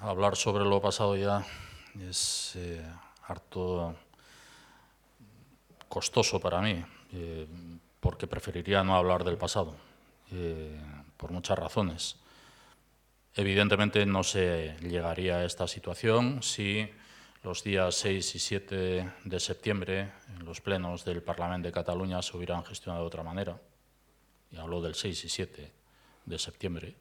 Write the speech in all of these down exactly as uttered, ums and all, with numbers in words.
hablar sobre lo pasado ya es eh, harto costoso para mí, eh, porque preferiría no hablar del pasado, eh, por muchas razones. Evidentemente no se llegaría a esta situación si los días seis y siete de septiembre, en los plenos del Parlamento de Cataluña, se hubieran gestionado de otra manera. Y hablo del seis y siete de septiembre.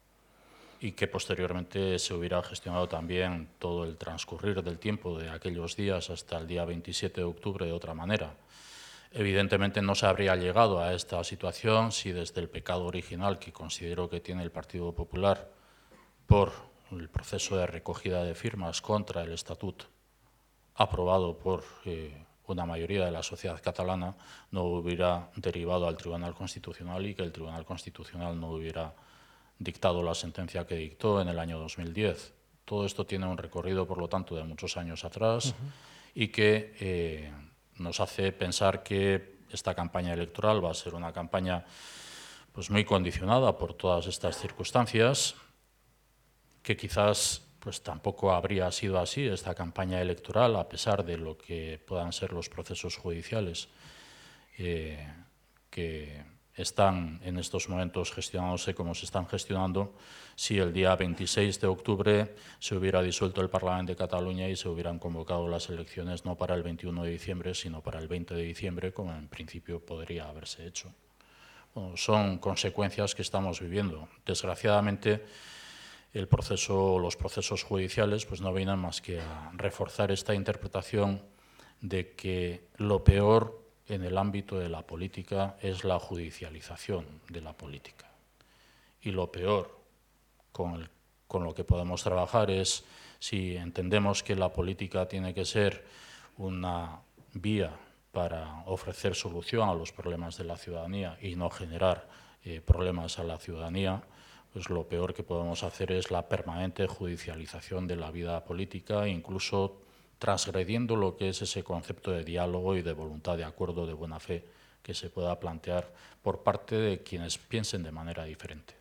Y que posteriormente se hubiera gestionado también todo el transcurrir del tiempo de aquellos días hasta el día veintisiete de octubre de otra manera. Evidentemente no se habría llegado a esta situación si desde el pecado original que considero que tiene el Partido Popular por el proceso de recogida de firmas contra el Estatut aprobado por eh, una mayoría de la sociedad catalana no hubiera derivado al Tribunal Constitucional y que el Tribunal Constitucional no hubiera dictado la sentencia que dictó en el año dos mil diez. Todo esto tiene un recorrido, por lo tanto, de muchos años atrás uh-huh. y que eh, nos hace pensar que esta campaña electoral va a ser una campaña pues, muy condicionada por todas estas circunstancias, que quizás pues, tampoco habría sido así esta campaña electoral, a pesar de lo que puedan ser los procesos judiciales eh, que están en estos momentos gestionándose como se están gestionando, si el día veintiséis de octubre se hubiera disuelto el Parlamento de Cataluña y se hubieran convocado las elecciones no para el veintiuno de diciembre, sino para el veinte de diciembre, como en principio podría haberse hecho. Bueno, son consecuencias que estamos viviendo. Desgraciadamente, el proceso, los procesos judiciales pues no vienen más que a reforzar esta interpretación de que lo peor en el ámbito de la política es la judicialización de la política. Y lo peor con, el, con lo que podemos trabajar es si entendemos que la política tiene que ser una vía para ofrecer solución a los problemas de la ciudadanía y no generar eh, problemas a la ciudadanía, pues lo peor que podemos hacer es la permanente judicialización de la vida política, incluso transgrediendo lo que es ese concepto de diálogo y de voluntad de acuerdo de buena fe que se pueda plantear por parte de quienes piensen de manera diferente.